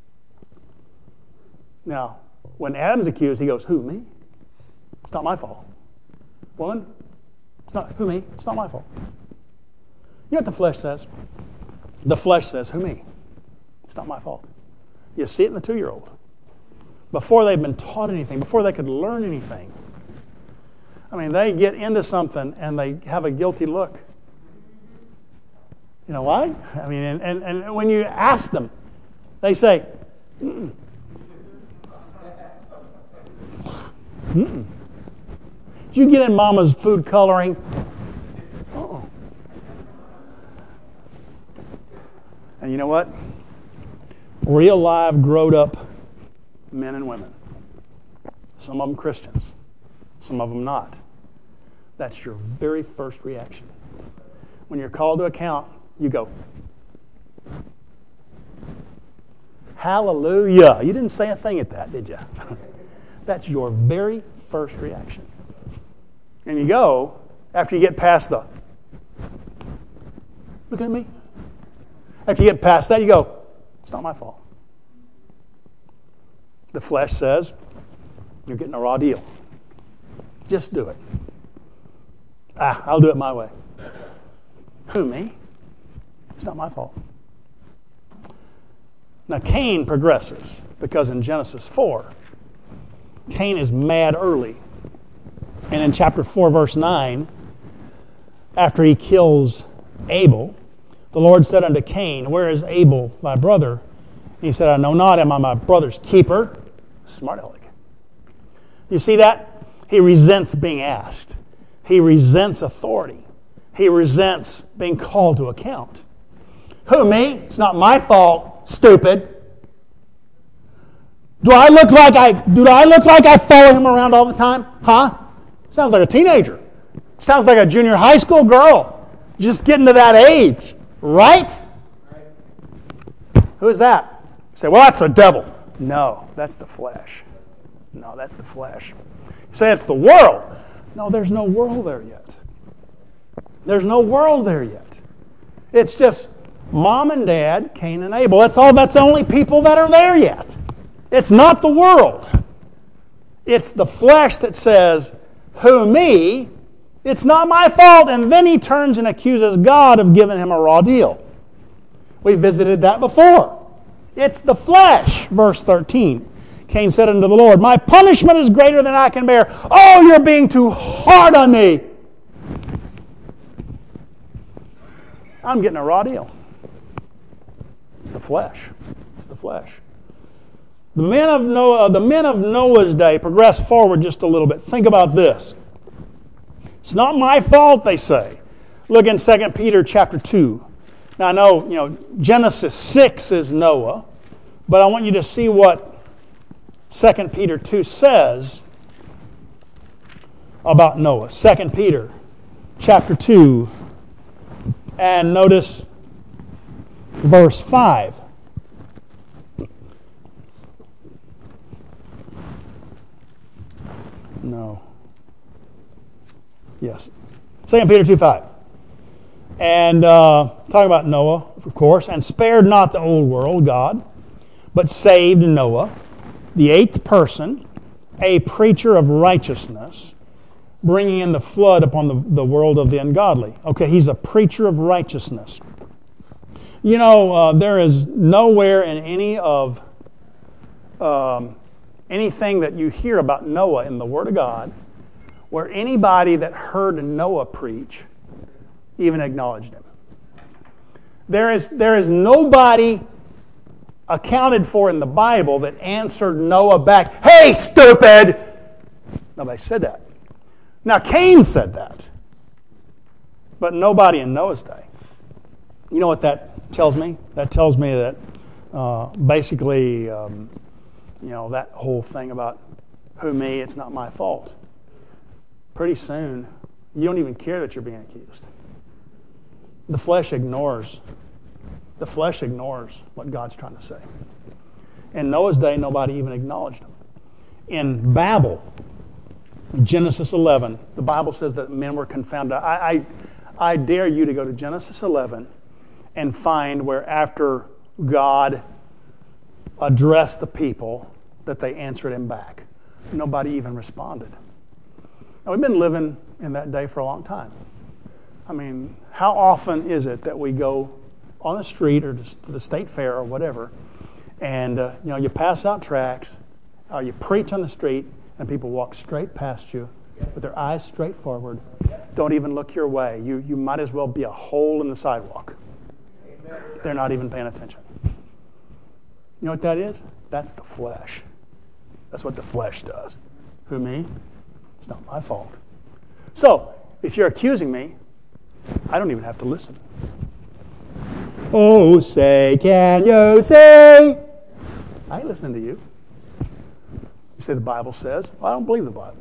[SPEAKER 1] Now, when Adam's accused, he goes, who, me? It's not my fault. Woman, it's not, who, me? It's not my fault. You know what the flesh says? The flesh says, who, me? It's not my fault. You see it in the two-year-old. Before they've been taught anything, before they could learn anything. I mean, they get into something and they have a guilty look. You know why? I mean, and, and, and when you ask them, they say, mm-mm. Mm-mm. Did you get in Mama's food coloring? Uh-uh. And you know what? Real live, growed up men and women. Some of them Christians. Some of them not. That's your very first reaction. When you're called to account, you go, hallelujah. You didn't say a thing at that, did you? That's your very first reaction. And you go, after you get past the, look at me. After you get past that, you go, it's not my fault. The flesh says, you're getting a raw deal. Just do it. Ah, I'll do it my way. Who, me? It's not my fault. Now, Cain progresses because in Genesis four, Cain is mad early. And in chapter four, verse nine, after he kills Abel, the Lord said unto Cain, where is Abel, thy brother? And he said, I know not, am I my brother's keeper? Smart aleck. You see that? He resents being asked. He resents authority. He resents being called to account. Who, me? It's not my fault, stupid. Do I look like I do I look like I follow him around all the time? Huh? Sounds like a teenager. Sounds like a junior high school girl. Just getting to that age. Right? Who is that? You say, well, that's the devil. No, that's the flesh. No, that's the flesh. You say it's the world. No, there's no world there yet. There's no world there yet. It's just mom and dad, Cain and Abel. That's all. That's the only people that are there yet. It's not the world. It's the flesh that says, who me? It's not my fault. And then he turns and accuses God of giving him a raw deal. We visited that before. It's the flesh. Verse thirteen. Cain said unto the Lord, my punishment is greater than I can bear. Oh, you're being too hard on me. I'm getting a raw deal. It's the flesh. It's the flesh. The men of Noah, the men of Noah's day progress forward just a little bit. Think about this. It's not my fault, they say. Look in Second Peter chapter two. Now I know, you know, Genesis six is Noah, but I want you to see what Second Peter two says about Noah. Second Peter chapter two, and notice verse five. No. Yes. Second Peter two five. And uh, talking about Noah, of course, and spared not the old world, God, but saved Noah, the eighth person, a preacher of righteousness, bringing in the flood upon the, the world of the ungodly. Okay, he's a preacher of righteousness. You know, uh, there is nowhere in any of um, anything that you hear about Noah in the Word of God where anybody that heard Noah preach even acknowledged him. There is, there is nobody accounted for in the Bible that answered Noah back, hey, stupid! Nobody said that. Now, Cain said that, but nobody in Noah's day. You know what that tells me? That tells me that uh, basically, um, you know, that whole thing about who me, it's not my fault. Pretty soon, you don't even care that you're being accused. The flesh ignores. The flesh ignores what God's trying to say. In Noah's day, nobody even acknowledged him. In Babel, Genesis eleven, the Bible says that men were confounded. I, I, I dare you to go to Genesis eleven and find where after God addressed the people that they answered him back. Nobody even responded. Now, we've been living in that day for a long time. I mean, how often is it that we go on the street or to the state fair or whatever, and uh, you know, you pass out tracts, or you preach on the street, and people walk straight past you with their eyes straight forward, don't even look your way. You, you might as well be a hole in the sidewalk. They're not even paying attention. You know what that is? That's the flesh. That's what the flesh does. Who, me? It's not my fault. So, if you're accusing me, I don't even have to listen. Oh, say, can you say? I ain't listening to you. You say the Bible says. Well, I don't believe the Bible.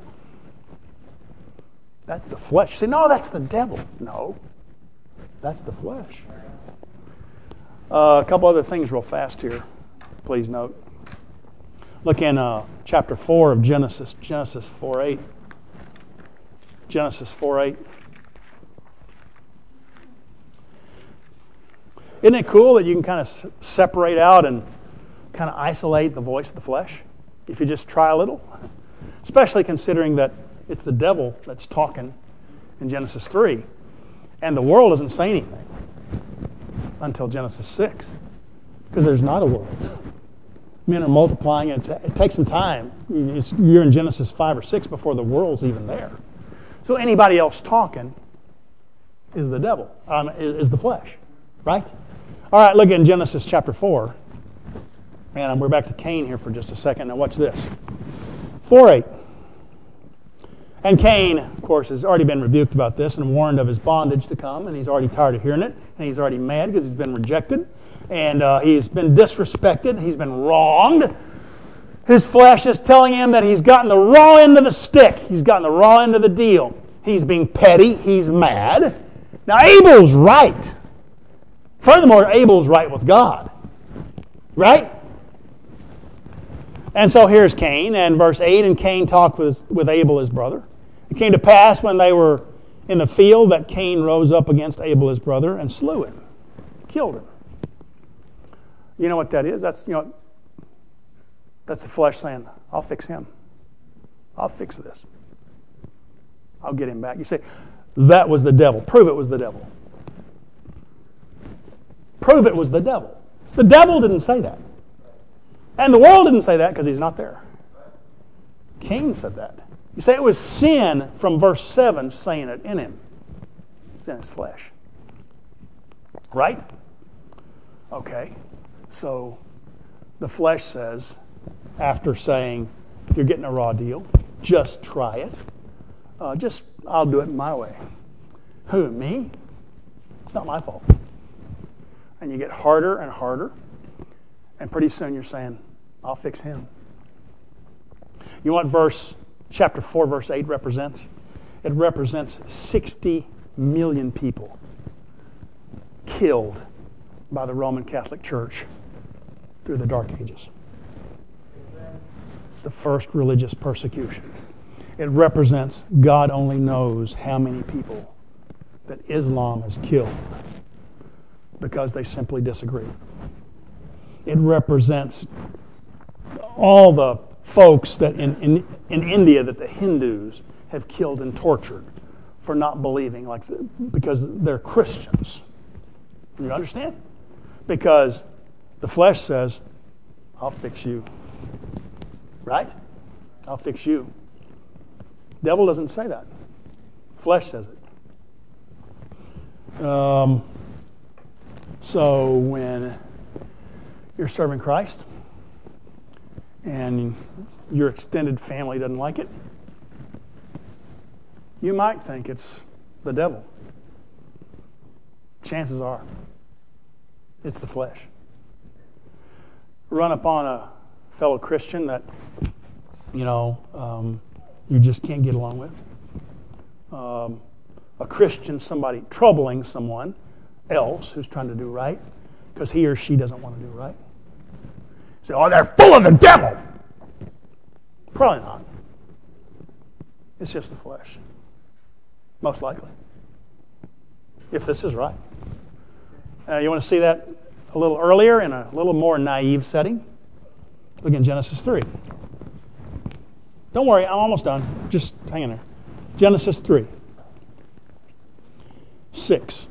[SPEAKER 1] That's the flesh. You say, no, that's the devil. No, that's the flesh. Uh, a couple other things real fast here. Please note. Look in uh, chapter four of Genesis, Genesis four eight. Genesis four eight. Isn't it cool that you can kind of separate out and kind of isolate the voice of the flesh if you just try a little? Especially considering that it's the devil that's talking in Genesis three, and the world doesn't say anything until Genesis six, because there's not a world. Men are multiplying. It's, it takes some time. It's, you're in Genesis five or six before the world's even there. So anybody else talking is the devil, um, is, is the flesh, right? All right, look in Genesis chapter four. And we're back to Cain here for just a second. Now watch this. four eight. And Cain, of course, has already been rebuked about this and warned of his bondage to come. And he's already tired of hearing it. And he's already mad because he's been rejected. And uh, he's been disrespected. He's been wronged. His flesh is telling him that he's gotten the raw end of the stick. He's gotten the raw end of the deal. He's being petty. He's mad. Now Abel's right. Furthermore, Abel's right with God. Right? And so here's Cain, and verse eight, and Cain talked with, with Abel his brother. It came to pass when they were in the field that Cain rose up against Abel his brother and slew him. killed him. You know what that is? That's, you know, that's the flesh saying, I'll fix him. I'll fix this. I'll get him back. You say, that was the devil. Prove it was the devil. Prove it was the devil. The devil didn't say that. And the world didn't say that because he's not there. Cain said that. You say it was sin from verse seven saying it in him. It's in his flesh. Right? Okay. So the flesh says, after saying, you're getting a raw deal, just try it. Uh, just, I'll do it my way. Who, me? It's not my fault. And you get harder and harder. And pretty soon you're saying, I'll fix him. You know what verse, chapter four, verse eight represents? It represents sixty million people killed by the Roman Catholic Church through the Dark Ages. It's the first religious persecution. It represents God only knows how many people that Islam has killed because they simply disagree. It represents all the folks that in, in, in India that the Hindus have killed and tortured for not believing, like the, because they're Christians. You understand? Because the flesh says, I'll fix you. Right? I'll fix you. Devil doesn't say that. Flesh says it. Um, so when you're serving Christ and your extended family doesn't like it, you might think it's the devil. Chances are it's the flesh. Run upon a fellow Christian that, you know, um, you just can't get along with. Um, a Christian, somebody troubling someone else who's trying to do right because he or she doesn't want to do right. Say, oh, they're full of the devil. Probably not. It's just the flesh. Most likely. If this is right. Uh, you want to see that a little earlier in a little more naive setting? Look in Genesis three. Don't worry, I'm almost done. Just hang in there. Genesis three. six.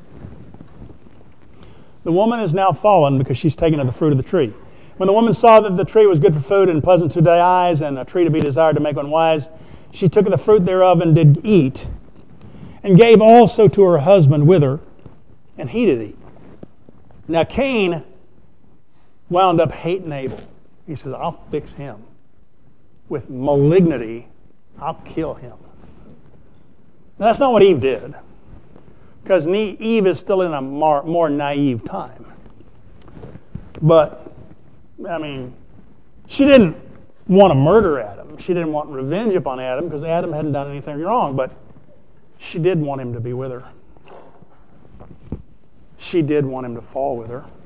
[SPEAKER 1] The woman is now fallen because she's taken of the fruit of the tree. When the woman saw that the tree was good for food and pleasant to the eyes and a tree to be desired to make one wise, she took of the fruit thereof and did eat, and gave also to her husband with her, and he did eat. Now Cain wound up hating Abel. He says, I'll fix him. With malignity, I'll kill him. Now that's not what Eve did. Because Eve is still in a more, more naive time. But, I mean, she didn't want to murder Adam. She didn't want revenge upon Adam because Adam hadn't done anything wrong. But she did want him to be with her. She did want him to fall with her.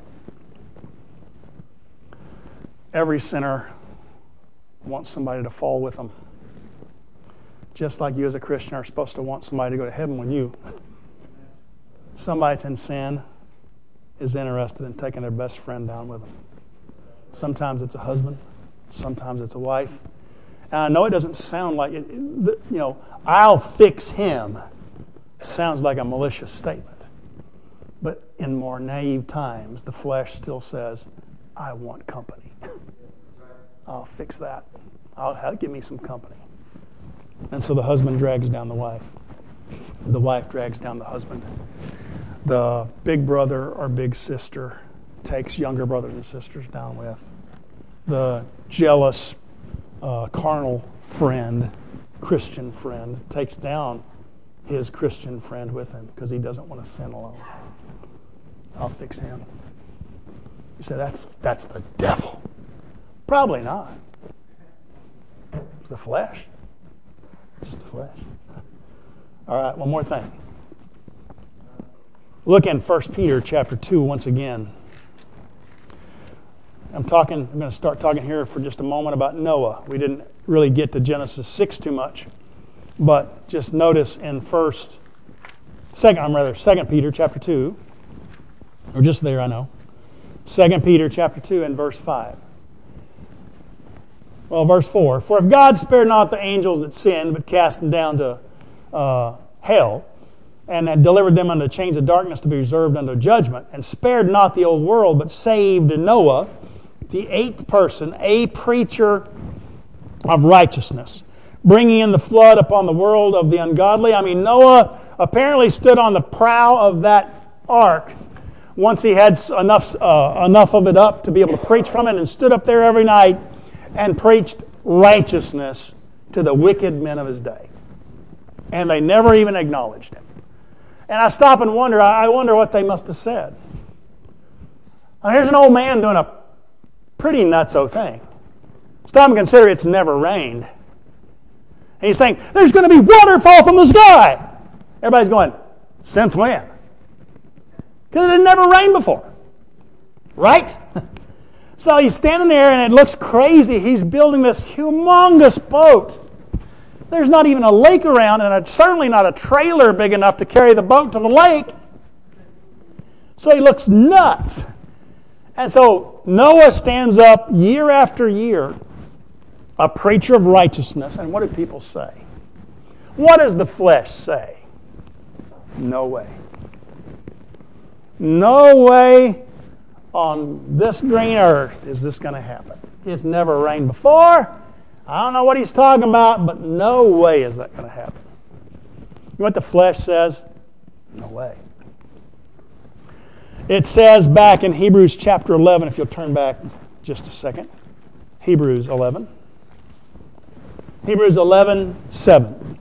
[SPEAKER 1] Every sinner wants somebody to fall with them. Just like you as a Christian are supposed to want somebody to go to heaven with you. Somebody that's in sin is interested in taking their best friend down with them. Sometimes it's a husband. Sometimes it's a wife. And I know it doesn't sound like, it, you know, I'll fix him sounds like a malicious statement. But in more naive times, the flesh still says, I want company. I'll fix that. I'll, I'll give me some company. And so the husband drags down the wife. The wife drags down the husband. The big brother or big sister takes younger brothers and sisters down with. The jealous, uh, carnal friend, Christian friend, takes down his Christian friend with him because he doesn't want to sin alone. I'll fix him. You say, that's, that's the devil. Probably not. It's the flesh. It's the flesh. All right, one more thing. Look in First Peter chapter two once again. I'm talking. I'm going to start talking here for just a moment about Noah. We didn't really get to Genesis six too much, but just notice in first, second, I'm rather Second Peter chapter two. We're just there, I know. Second Peter chapter two and verse five. Well, verse four. For if God spared not the angels that sinned, but cast them down to uh, hell, and had delivered them unto chains of darkness to be reserved unto judgment, and spared not the old world, but saved Noah, the eighth person, a preacher of righteousness, bringing in the flood upon the world of the ungodly. I mean, Noah apparently stood on the prow of that ark once he had enough uh, enough of it up to be able to preach from it, and stood up there every night and preached righteousness to the wicked men of his day. And they never even acknowledged him. And I stop and wonder, I wonder what they must have said. Now, here's an old man doing a pretty nutso thing. Stop and consider it's never rained. And he's saying, there's going to be water fall from the sky. Everybody's going, since when? Because it had never rained before. Right? So he's standing there and it looks crazy. He's building this humongous boat. There's not even a lake around, and it's certainly not a trailer big enough to carry the boat to the lake. So he looks nuts. And so Noah stands up year after year, a preacher of righteousness. And what do people say? What does the flesh say? No way. No way on this green earth is this going to happen. It's never rained before. I don't know what he's talking about, but no way is that going to happen. You know what the flesh says? No way. It says back in Hebrews chapter eleven, if you'll turn back just a second. Hebrews eleven. Hebrews eleven, seven.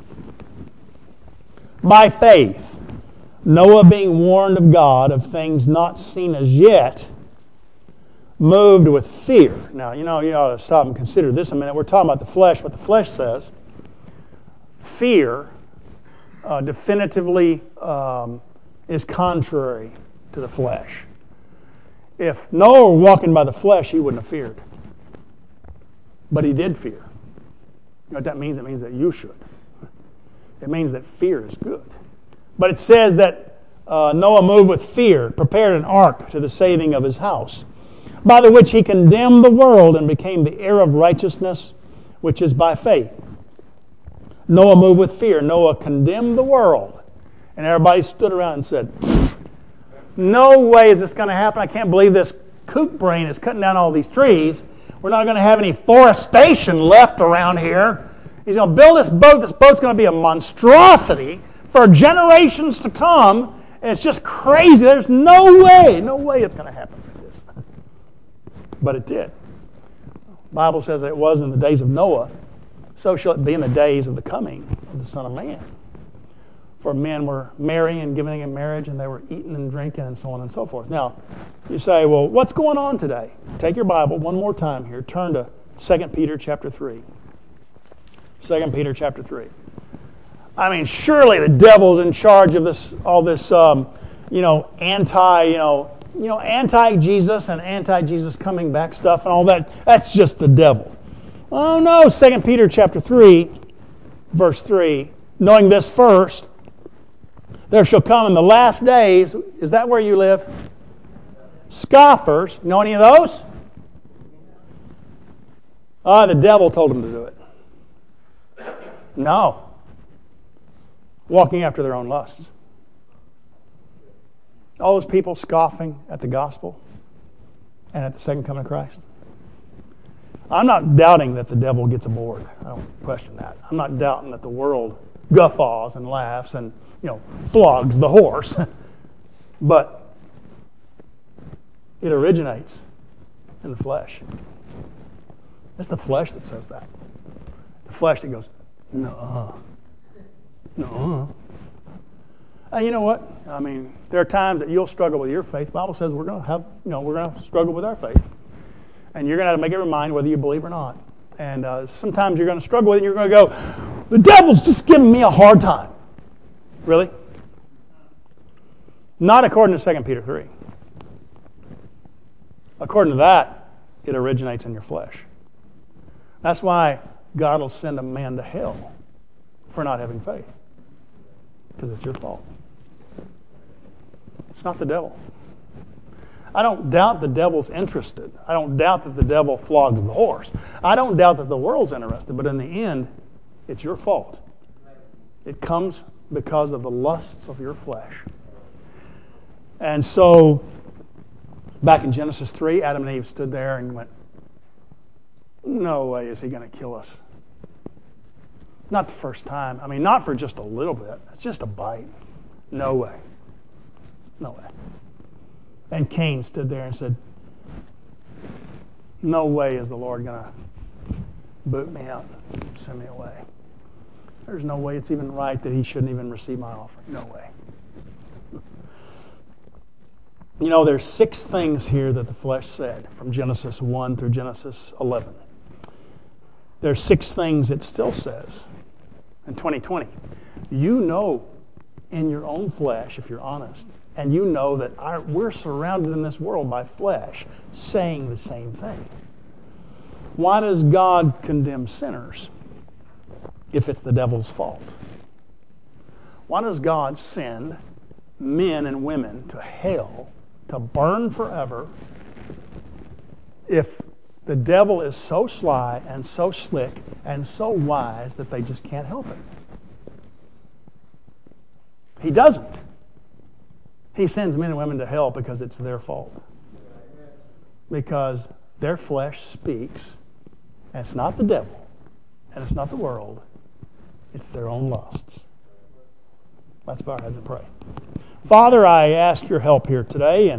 [SPEAKER 1] By faith, Noah being warned of God of things not seen as yet, moved with fear. Now, you know, you ought to stop and consider this a minute. We're talking about the flesh, what the flesh says. Fear uh, definitively um, is contrary to the flesh. If Noah were walking by the flesh, he wouldn't have feared. But he did fear. You know what that means? It means that you should. It means that fear is good. But it says that uh, Noah moved with fear, prepared an ark to the saving of his house, by the which he condemned the world and became the heir of righteousness, which is by faith. Noah moved with fear. Noah condemned the world. And everybody stood around and said, no way is this going to happen. I can't believe this kook brain is cutting down all these trees. We're not going to have any forestation left around here. He's going to build this boat. This boat's going to be a monstrosity for generations to come. And it's just crazy. There's no way, no way it's going to happen. But it did. The Bible says it was in the days of Noah, so shall it be in the days of the coming of the Son of Man. For men were marrying and giving in marriage, and they were eating and drinking and so on and so forth. Now, you say, well, what's going on today? Take your Bible one more time here. Turn to Second Peter chapter three. Second Peter chapter three. I mean, surely the devil's in charge of this, all this, um, you know, anti, you know, You know, anti-Jesus and anti-Jesus coming back stuff and all that, that's just the devil. Oh no, Second Peter chapter three, verse three, knowing this first, there shall come in the last days, is that where you live? Scoffers. Know any of those? Ah, the devil told them to do it. No. Walking after their own lusts. All those people scoffing at the gospel and at the second coming of Christ. I'm not doubting that the devil gets aboard. I don't question that. I'm not doubting that the world guffaws and laughs and, you know, flogs the horse. But it originates in the flesh. It's the flesh that says that. The flesh that goes, no-uh. No-uh. And you know what? I mean, there are times that you'll struggle with your faith. The Bible says we're going to have, you know, we're going to struggle with our faith. And you're going to have to make up your mind whether you believe or not. And uh, sometimes you're going to struggle with it and you're going to go, the devil's just giving me a hard time. Really? Not according to Second Peter three. According to that, it originates in your flesh. That's why God will send a man to hell for not having faith. Because it's your fault. It's not the devil. I don't doubt the devil's interested. I don't doubt that the devil flogged the horse. I don't doubt that the world's interested. But in the end, it's your fault. It comes because of the lusts of your flesh. And so, back in Genesis three, Adam and Eve stood there and went, no way is he going to kill us. Not the first time. I mean, not for just a little bit. It's just a bite. No way. No way. And Cain stood there and said, no way is the Lord going to boot me out and send me away. There's no way it's even right that he shouldn't even receive my offering. No way. You know, there's six things here that the flesh said from Genesis one through Genesis eleven. There's six things it still says in twenty twenty. You know in your own flesh, if you're honest, and you know that our, we're surrounded in this world by flesh saying the same thing. Why does God condemn sinners if it's the devil's fault? Why does God send men and women to hell to burn forever if the devil is so sly and so slick and so wise that they just can't help it? He doesn't. He sends men and women to hell because it's their fault. Because their flesh speaks, and it's not the devil, and it's not the world, it's their own lusts. Let's bow our heads and pray. Father, I ask your help here today, and